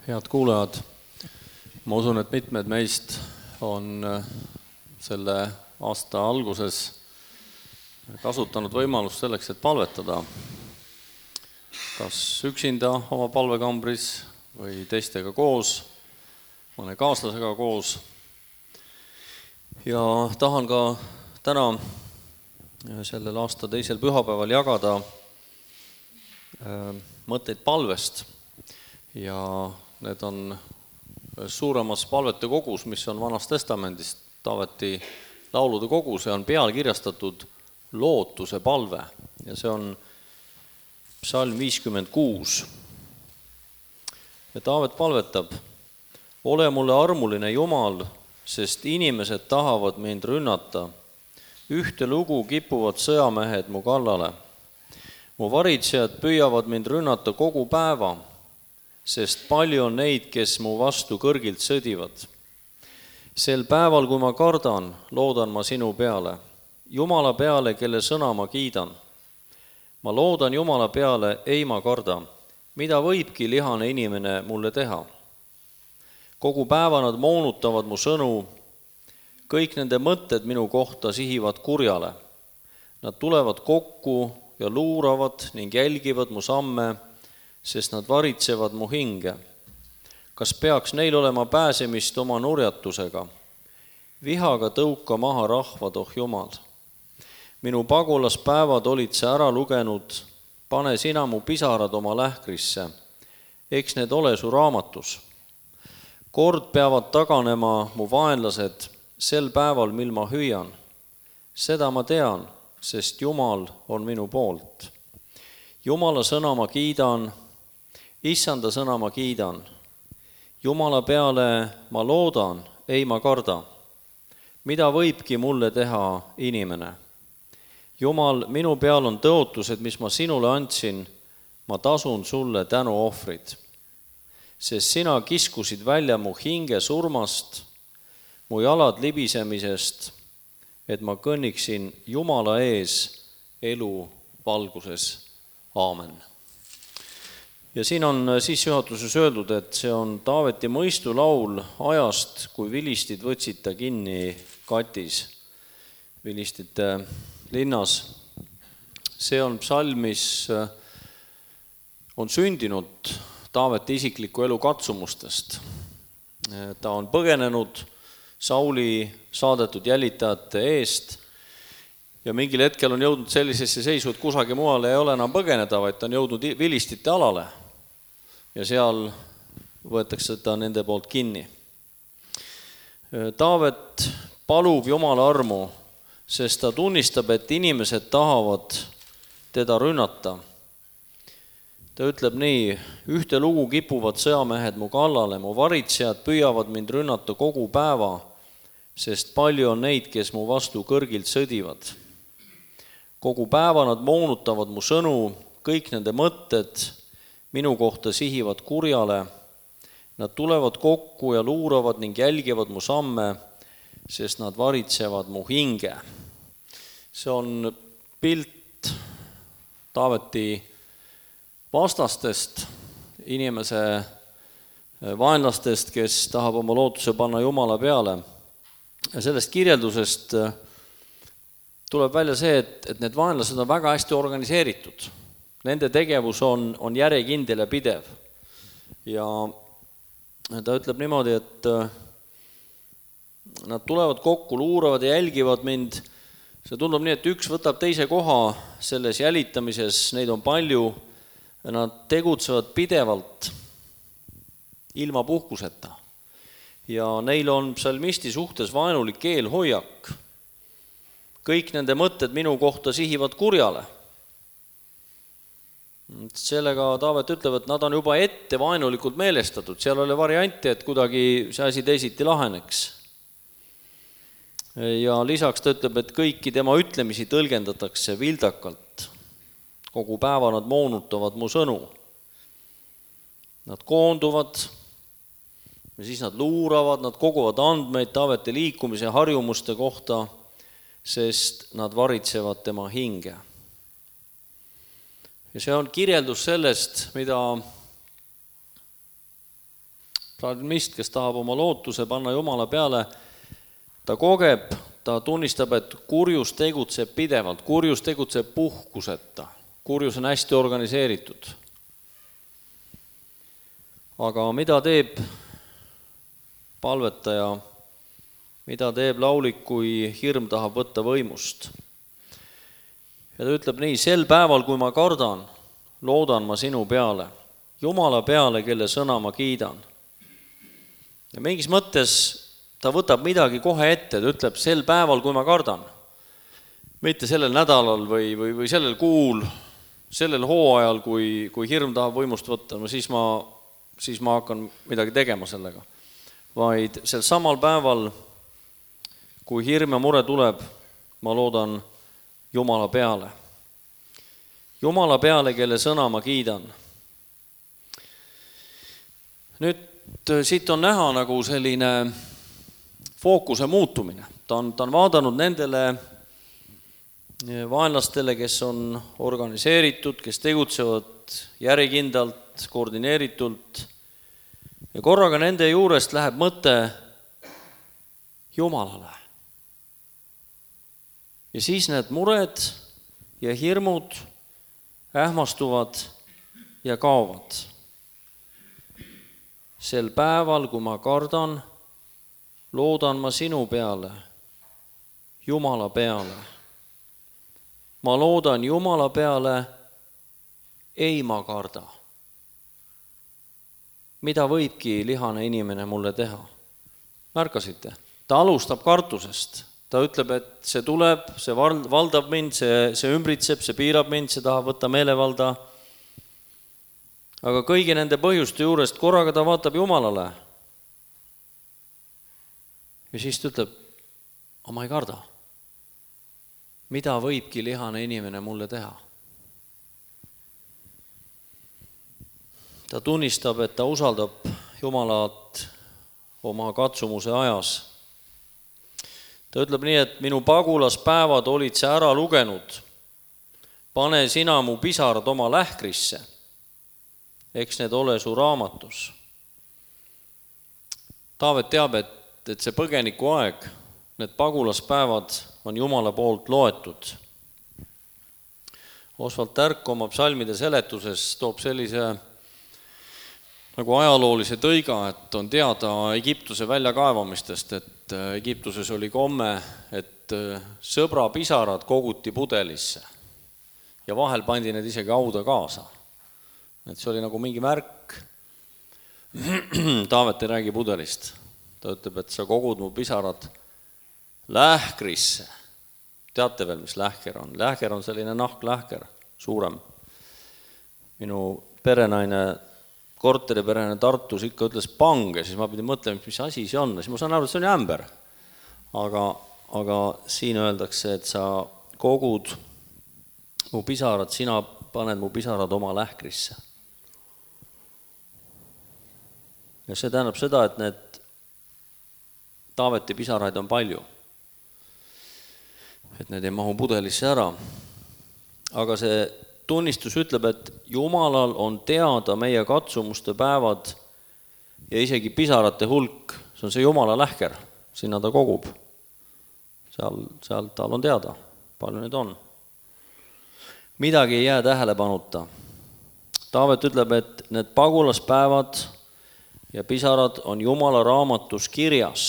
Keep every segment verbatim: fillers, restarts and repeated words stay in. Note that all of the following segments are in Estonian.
Head kuulajad, ma usun, et mitmed meist on selle aasta alguses kasutanud võimalust selleks, et palvetada. Kas üksinda oma palvekambris või teistega koos, mõne kaaslasega koos. Ja tahan ka täna sellel aasta teisel pühapäeval jagada mõtteid palvest. Ja need on suuremas palvete kogus, mis on Vanast Testamendist, Taaveti laulude kogus, ja on pealkirjastatud lootuse palve. Ja see on psalm viiskümmend kuus. Ja Taavet palvetab: ole mulle armuline Jumal, sest inimesed tahavad mind rünnata. Ühte lugu kipuvad sõjamehed mu kallale. Mu varitsejad püüavad mind rünnata kogu päeva, sest palju on neid, kes mu vastu kõrgilt sõdivad. Sel päeval, kui ma kardan, loodan ma sinu peale, Jumala peale, kelle sõna ma kiidan. Ma loodan Jumala peale, ei ma karda, mida võibki lihane inimene mulle teha. Kogu päeva nad moonutavad mu sõnu, kõik nende mõtted minu kohta sihivad kurjale. Nad tulevad kokku ja luuravad ning jälgivad mu samme, sest nad varitsevad mu hinge. Kas peaks neil olema pääsemist oma nurjatusega? Vihaga tõuka maha rahvad, oh Jumal. Minu pagulaspäevad olid sa ära lugenud, pane sina mu pisarad oma lähkrisse, eks need ole su raamatus. Kord peavad taganema mu vaenlased sel päeval, mil ma hüüan. Seda ma tean, sest Jumal on minu poolt. Jumala sõna ma kiidan, Issanda sõna ma kiidan. Jumala peale ma loodan, ei ma karda. Mida võibki mulle teha inimene? Jumal, minu peal on tõotused, mis ma sinule andsin, ma tasun sulle tänu ohvrid. Sest sina kiskusid välja mu hinge surmast, mu jalad libisemisest, et ma kõnniksin Jumala ees elu valguses. Aamen. Ja siin on sissejuhatuses öeldud, et see on Taaveti mõistulaul ajast, kui vilistid võtsid ta kinni katis, vilistite linnas. See on psalm, mis on sündinud Taaveti isikliku elu katsumustest. Ta on põgenenud Sauli saadetud jälitajate eest ja mingil hetkel on jõudnud sellisesse seisu, et kusagil mujal ei ole enam põgeneda, vaid ta on jõudnud vilistite alale. Ja seal võetakse ta nende poolt kinni. Taavet palub Jumala armu, sest ta tunnistab, et inimesed tahavad teda rünnata. Ta ütleb nii: ühte lugu kipuvad sõjamehed mu kallale, mu varitsejad püüavad mind rünnata kogu päeva, sest palju on neid, kes mu vastu kõrgilt sõdivad. Kogu päeva nad moonutavad mu sõnu, kõik nende mõtted minu kohta sihivad kurjale. Nad tulevad kokku ja luuravad ning jälgivad mu samme, sest nad varitsevad mu hinge. See on pilt Taaveti vastastest, inimese vaenlastest, kes tahab oma lootuse panna Jumala peale. Ja sellest kirjeldusest tuleb välja see, et, et need vaenlased on väga hästi organiseeritud. Nende tegevus on, on järjekindel ja pidev. Ja ta ütleb niimoodi, et nad tulevad kokku, luuravad ja jälgivad mind. See tundub nii, et üks võtab teise koha selles jälitamises, neid on palju. Nad tegutsevad pidevalt, ilma puhkuseta. Ja neil on psalmisti suhtes vaenulik eelhoiak. Kõik nende mõtted minu kohta sihivad kurjale. Sellega Taavet ütleb, et nad on juba ette vaenulikult meelestatud. Seal oli varianti, et kuidagi see asi teisiti laheneks. Ja lisaks ta ütleb, et kõiki tema ütlemisi tõlgendatakse vildakalt. Kogu päeva nad moonutavad mu sõnu. Nad koonduvad ja siis nad luuravad, nad koguvad andmeid Taaveti liikumise harjumuste kohta, sest nad varitsevad tema hinge. Ja see on kirjeldus sellest, mida psalmist, kes tahab oma lootuse panna Jumala peale, ta kogeb, ta tunnistab, et kurjus tegutseb pidevalt, kurjus tegutseb puhkuseta, kurjus on hästi organiseeritud. Aga mida teeb palvetaja, mida teeb laulik, kui hirm tahab võtta võimust? Ja ta ütleb nii, sel päeval, kui ma kardan, loodan ma sinu peale, Jumala peale, kelle sõna ma kiidan. Ja mingis mõttes ta võtab midagi kohe ette, ta ütleb sel päeval, kui ma kardan. Mitte sellel nädalal või, või, või sellel kuul, sellel hooajal, kui, kui hirm tahab võimust võtta, no siis ma, siis ma hakkan midagi tegema sellega. Vaid sel samal päeval, kui hirm ja mure tuleb, ma loodan Jumala peale. Jumala peale, kelle sõna ma kiidan. Nüüd siit on näha nagu selline fookuse muutumine. Ta on, ta on vaadanud nendele vaenlastele, kes on organiseeritud, kes tegutsevad järjekindlalt, koordineeritult. Ja korraga nende juurest läheb mõte Jumalale. Ja siis need mured ja hirmud ähmastuvad ja kaovad. Sel päeval, kui ma kardan, loodan ma sinu peale, Jumala peale. Ma loodan Jumala peale, ei ma karda. Mida võibki lihane inimene mulle teha? Märkasite? Ta alustab kartusest. Ta ütleb, et see tuleb, see valdab mind, see, see ümbritseb, see piirab mind, see tahab võtta meelevalda. Aga kõigi nende põhjuste juurest korraga ta vaatab Jumalale. Ja siis ta ütleb, aga ma ei karda. Mida võibki lihane inimene mulle teha? Ta tunnistab, et ta usaldab Jumalat oma katsumuse ajas. Ta ütleb nii, et minu pagulaspäevad olid see ära lugenud. Pane sina mu pisarad oma lähkrisse. Eks need ole su raamatus. Taavet teab, et, et see põgeniku aeg, need pagulaspäevad on Jumala poolt loetud. Osvald Tärk oma psalmide seletuses toob sellise nagu ajaloolise tõiga, et on teada Egiptuse väljakaevamistest, et Egiptuses oli komme, et sõbra pisarad koguti pudelisse ja vahel pandi need isegi hauda kaasa. Et see oli nagu mingi märk. Taavet ei räägi pudelist. Ta ütleb, et sa kogud mu pisarad lähkrisse. Teate veel, mis lähker on? Lähker on selline nahklähker, suurem. Minu perenaine, korteriperenaine Tartus ikka ütles pange, siis ma pidin mõtlema, mis asi see on. Siis ma saan aru, et see on ämber. Aga, aga siin öeldakse, et sa kogud mu pisarad, sina paned mu pisarad oma lähkrisse. Ja see tähendab seda, et need Taaveti pisaraid on palju. Et need ei mahu pudelisse ära. Aga see tunnistus ütleb, et Jumalal on teada meie katsumuste päevad ja isegi pisarate hulk. See on see Jumala lähker, sinna ta kogub. Seal, seal tal on teada, palju need on. Midagi ei jää tähelepanuta. Taavet ütleb, et need pagulaspäevad ja pisarad on Jumala raamatus kirjas.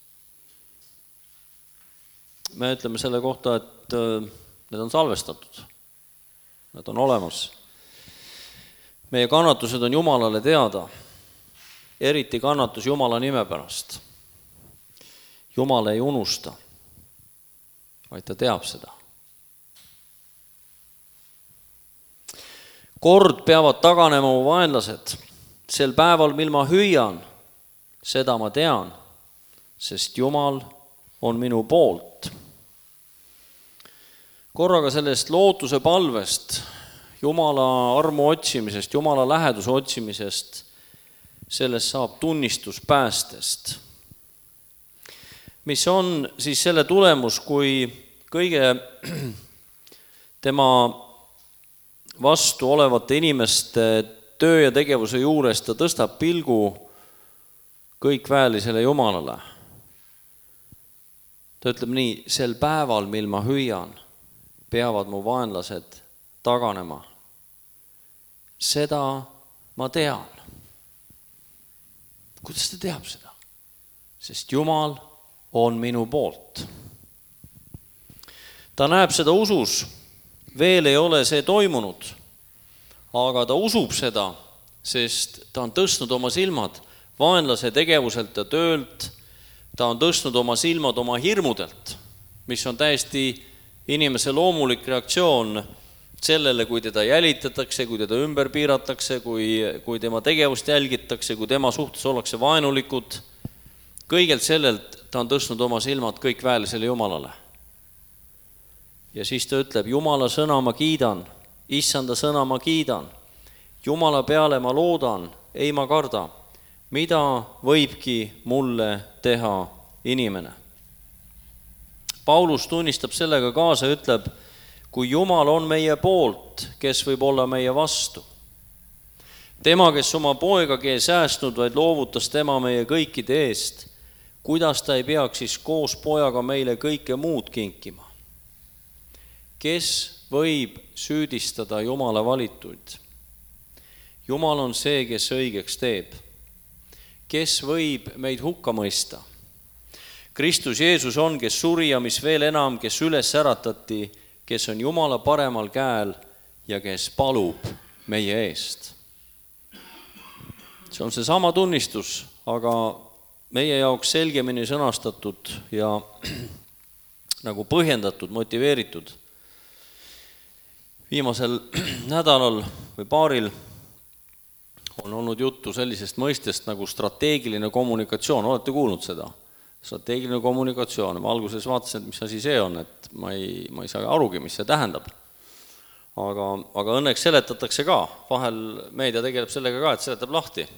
Me ütleme selle kohta, et need on salvestatud. Need on olemas. Meie kannatused on Jumalale teada. Eriti kannatus Jumala nime pärast. Jumal ei unusta, vaid ta teab seda. Kord peavad taganema mu vaenlased. Sel päeval, mil ma hüüan, seda ma tean, sest Jumal on minu poolt. Korraga sellest lootuse palvest, Jumala armu otsimisest, Jumala läheduse otsimisest, sellest saab tunnistus päästest. Mis on siis selle tulemus, kui kõige tema vastu olevate inimeste töö ja tegevuse juures ta tõstab pilgu kõikväelisele Jumalale. Ta ütleb nii, sel päeval, mil ma hüüan, peavad mu vaenlased taganema. Seda ma tean. Kuidas ta teab seda? Sest Jumal on minu poolt. Ta näeb seda usus, veel ei ole see toimunud, aga ta usub seda, sest ta on tõstnud oma silmad vaenlase tegevuselt ja töölt, ta on tõstnud oma silmad oma hirmudelt, mis on täiesti inimese loomulik reaktsioon sellele, kui teda jälitatakse, kui teda ümber piiratakse, kui, kui tema tegevust jälgitakse, kui tema suhtes ollakse vaenulikud. Kõigelt sellelt ta on tõstnud oma silmad kõikväelisele Jumalale. Ja siis ta ütleb, Jumala sõna ma kiidan, issanda sõna ma kiidan, Jumala peale ma loodan, ei ma karda, mida võibki mulle teha inimene. Paulus tunnistab sellega kaasa ja ütleb, kui Jumal on meie poolt, kes võib olla meie vastu. Tema, kes oma poegagi ei säästnud, vaid loovutas tema meie kõikide eest, kuidas ta ei peaks siis koos pojaga meile kõike muud kinkima? Kes võib süüdistada Jumala valituid? Jumal on see, kes õigeks teeb. Kes võib meid hukka mõista? Kristus Jeesus on, kes suri ja mis veel enam, kes üles äratati, kes on Jumala paremal käel ja kes palub meie eest. See on see sama tunnistus, aga meie jaoks selgemini sõnastatud ja nagu põhjendatud, motiveeritud. Viimasel nädalal või paaril on olnud juttu sellisest mõistest nagu strateegiline kommunikatsioon. Olete kuulnud seda? Strateegiline kommunikatsioon. Ma alguses vaatasin, et mis asi see on, et ma ei, ma ei saa arugi, mis see tähendab. Aga, aga õnneks seletatakse ka. Vahel meedia tegeleb sellega ka, et seletab lahti.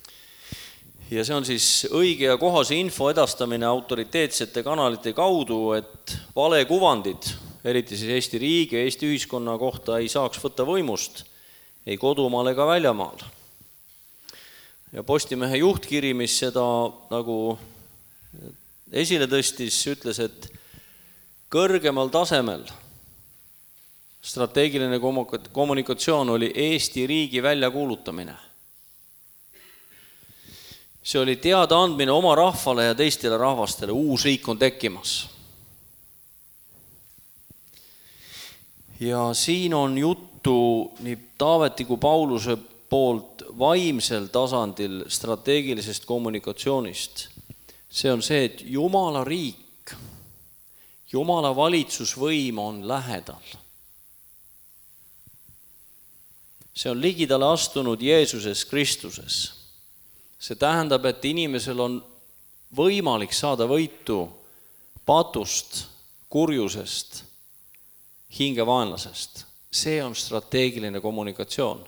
Ja see on siis õige ja kohase info edastamine autoriteetsete kanalite kaudu, et vale kuvandid, eriti siis Eesti riigi ja Eesti ühiskonna kohta ei saaks võtta võimust, ei kodumaal ega väljamaal. Ja Postimehe juhtkiri, mis seda nagu esile tõstis, ütles, et kõrgemal tasemel strateegiline kommunikatsioon oli Eesti riigi väljakuulutamine. See oli teada andmine oma rahvale ja teistele rahvastele, uus riik on tekkimas. Ja siin on juttu nii Taaveti kui Pauluse poolt vaimsel tasandil strateegilisest kommunikatsioonist. See on see, et Jumala riik, Jumala valitsusvõim on lähedal. See on ligidale astunud Jeesuses Kristuses. See tähendab, et inimesel on võimalik saada võitu patust, kurjusest, hingevaenlasest. See on strateegiline kommunikatsioon.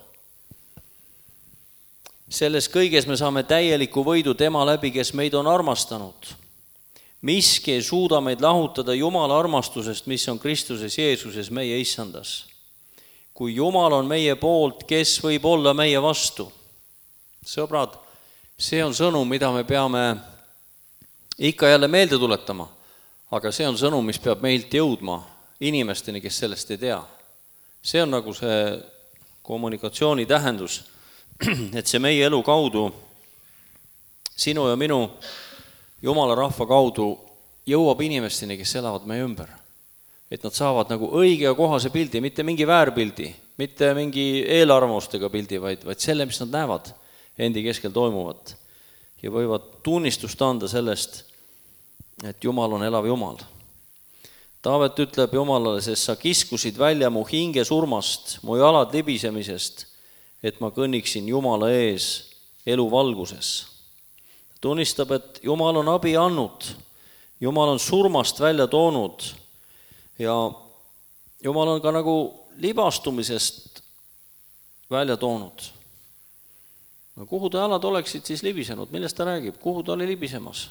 Selles kõiges me saame täieliku võidu tema läbi, kes meid on armastanud. Miski ei suuda meid lahutada Jumala armastusest, mis on Kristuses Jeesuses meie issandas. Kui Jumal on meie poolt, kes võib olla meie vastu? Sõbrad, see on sõnum, mida me peame ikka jälle meelde tuletama, aga see on sõnum, mis peab meilt jõudma inimesteni, kes sellest ei tea. See on nagu see kommunikatsiooni tähendus, et see meie elu kaudu, sinu ja minu Jumala rahva kaudu jõuab inimesteni, kes elavad meie ümber. Et nad saavad nagu õige ja kohase pildi, mitte mingi väärpildi, mitte mingi eelarvamustega pildi, vaid, vaid selle, mis nad näevad endi keskel toimuvat ja võivad tunnistust anda sellest, et Jumal on elav Jumal. Taavet ütleb Jumalale, sest sa kiskusid välja mu hinge surmast, mu jalad libisemisest, et ma kõnniksin Jumala ees elu valguses. Tunnistab, et Jumal on abi andnud, Jumal on surmast välja toonud ja Jumal on ka nagu libastumisest välja toonud. No kuhu ta jalad oleksid siis libisenud? Millest ta räägib? Kuhu ta oli libisemas?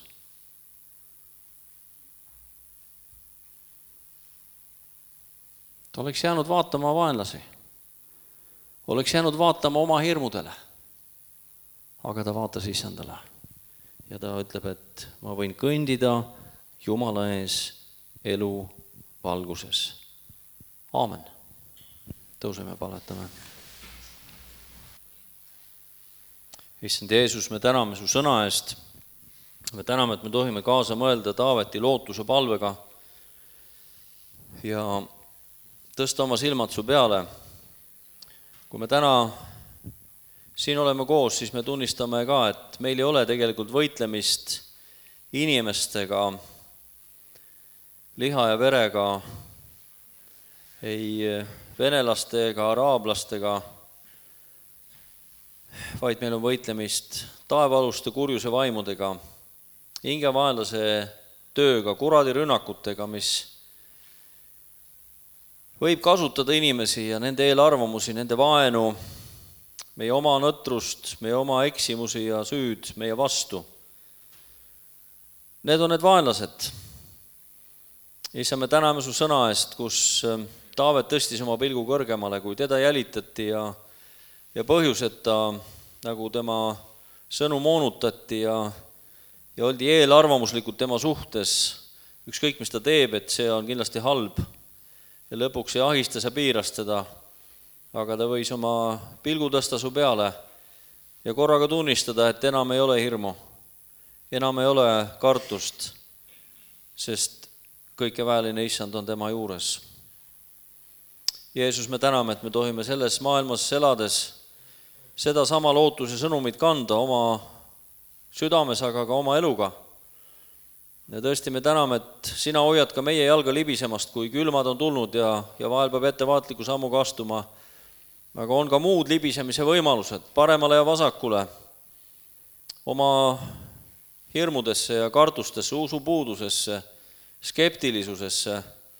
Ta oleks jäänud vaatama vaenlasi. Oleks jäänud vaatama oma hirmudele. Aga ta vaatas issandale. ja ta ütleb, et ma võin kõndida Jumala ees elu valguses. Aamen. Tõuseme ja palvetame. Issand Jeesus, me täname su sõna eest. Me täname, et me tohime kaasa mõelda Taaveti lootuse palvega ja tõsta oma silmad su peale. Kui me täna siin oleme koos, siis me tunnistame ka, et meil ei ole tegelikult võitlemist inimestega, liha ja verega, ei venelaste ega araablastega, vaid meil on võitlemist taevaaluste kurjuse vaimudega, hingevaenlase tööga, kuradirünnakutega, mis võib kasutada inimesi ja nende eelarvamusi, nende vaenu, meie oma nõtrust, meie oma eksimusi ja süüd meie vastu. Need on need vaenlased. Issa, me täname su sõna eest, kus Taavet tõstis oma pilgu kõrgemale, kui teda jälitati ja ja põhjuseta, nagu tema sõnu moonutati ja, ja oldi eelarvamuslikud tema suhtes, ükskõik mis ta teeb, et see on kindlasti halb ja lõpuks ei ahistas ja piiras teda, aga ta võis oma pilgu tõsta su peale ja korraga tunnistada, et enam ei ole hirmu, enam ei ole kartust, sest kõikeväeline issand on tema juures. Jeesus, me täname, et me tohime selles maailmas elades seda sama lootuse sõnumit kanda oma südames, aga ka oma eluga. Ja tõesti me täname, et sina hoiad ka meie jalga libisemast, kui külmad on tulnud ja, ja vahel peab ettevaatliku sammuga astuma. Aga on ka muud libisemise võimalused paremale ja vasakule, oma hirmudesse ja kartustesse, usupuudusesse, skeptilisusesse,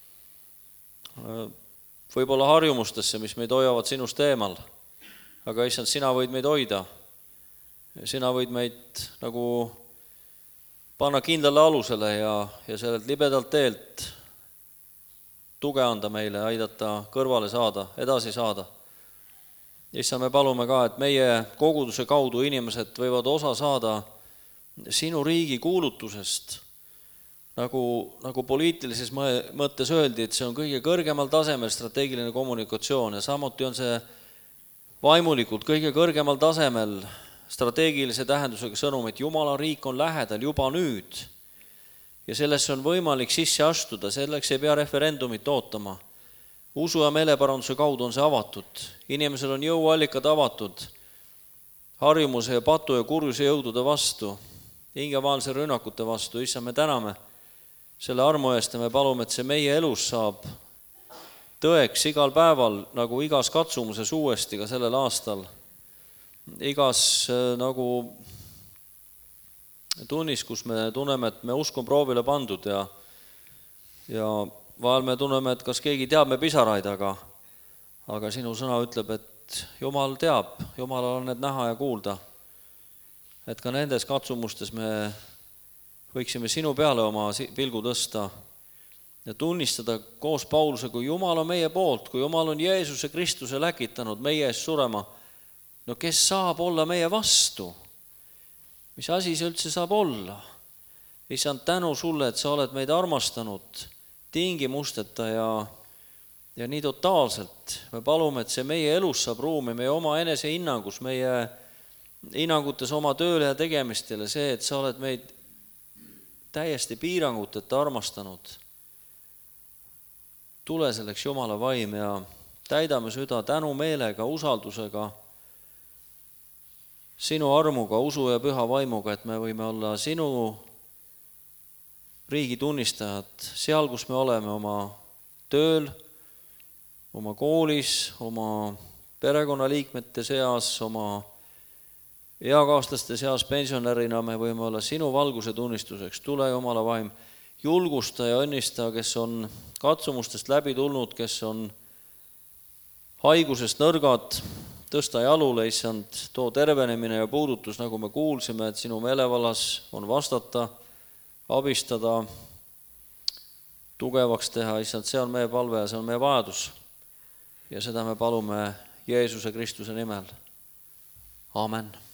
võib-olla harjumustesse, mis meid hoiavad sinust eemal. Aga issand, sina võid meid hoida. Sina võid meid nagu panna kindlale alusele ja, ja sellelt libedalt teelt tuge anda meile, aidata kõrvale saada, edasi saada. Issand, me palume ka, et meie koguduse kaudu inimesed võivad osa saada sinu riigi kuulutusest, nagu, nagu poliitilises mõttes öeldi, et see on kõige kõrgemal tasemel strateegiline kommunikatsioon ja samuti on see vaimulikult kõige kõrgemal tasemel strateegilise tähendusega sõnum, et Jumala riik on lähedal juba nüüd ja sellesse on võimalik sisse astuda, selleks ei pea referendumit ootama. Usu ja meeleparanduse kaudu on see avatud, inimesel on jõuallikad avatud harjumuse ja patu ja kurjuse jõudude vastu, hingevaalse rünnakute vastu. Issa, me täname selle armu eest ja me palume, et see meie elus saab tõeks igal päeval, nagu igas katsumuses uuesti ka sellel aastal, igas nagu tunnis, kus me tunneme, et me usk on proovile pandud ja, ja vahel me tunneme, et kas keegi teab me pisaraid, aga, aga sinu sõna ütleb, et Jumal teab, Jumalal on need näha ja kuulda, et ka nendes katsumustes me võiksime sinu peale oma pilgu tõsta ja tunnistada koos Pauluse, kui Jumal on meie poolt, kui Jumal on Jeesuse Kristuse läkitanud meie ees surema, no kes saab olla meie vastu? Mis asi see üldse saab olla? Issand, tänu sulle, et sa oled meid armastanud tingimusteta ja, ja nii totaalselt. Me palume, et see meie elus saab ruumi, meie oma enese hinnangus, meie hinnangutes oma tööle ja tegemistele, see, et sa oled meid täiesti piiranguteta armastanud. Tule selleks Jumala vaim ja täidame süda tänu meelega, usaldusega, sinu armuga, usu ja püha vaimuga, et me võime olla sinu riigi tunnistajad seal, kus me oleme oma tööl, oma koolis, oma perekonnaliikmete seas, oma eakaaslaste seas pensionärina me võime olla sinu valguse tunnistuseks. Tule Jumala vaim, julgusta ja õnnista, kes on katsumustest läbi tulnud, kes on haigusest nõrgad, tõsta jalule, issand, too tervenemine ja puudutus, nagu me kuulsime, et sinu meelevallas on vastata, abistada, tugevaks teha, issand, see on meie palve ja see on meie vajadus. Ja seda me palume Jeesuse Kristuse nimel. Amen.